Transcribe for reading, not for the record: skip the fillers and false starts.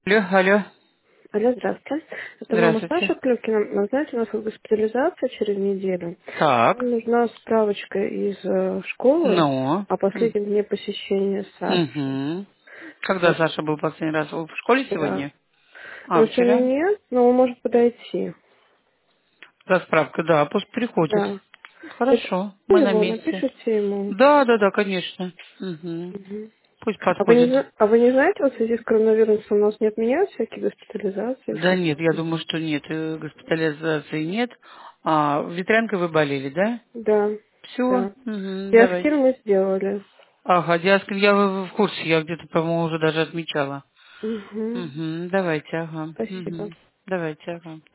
Алло, алло. Алло, здравствуйте. Это мама Здравствуйте. Саша Клюкина. Вы знаете, у нас вот госпитализация через неделю. Так. Нам нужна справочка из школы Ну. о последнем дне посещения Саши. Угу. Когда Вот, Саша был последний раз? Вы в школе вчера. сегодня? А, Ну, сегодня вчера? нет, но он может подойти. За справкой, да, пусть приходит. Да. Это Хорошо, мы на его, месте. напишите ему. Да, да, да, конечно. Угу. Мгм. Пусть А вы не, подходит. а вы не знаете, вот в связи с коронавирусом у нас не отменяют всякие госпитализации, Да все нет, я такое? думаю, что нет, госпитализации нет. Ветрянкой вы болели, да? Да, Все, да. угу, давайте. Диаскин мы сделали. Ага, диаскин, я в курсе, я где-то, по-моему, уже даже отмечала. Угу. Угу, давайте, ага. Спасибо. Угу. Давайте, ага.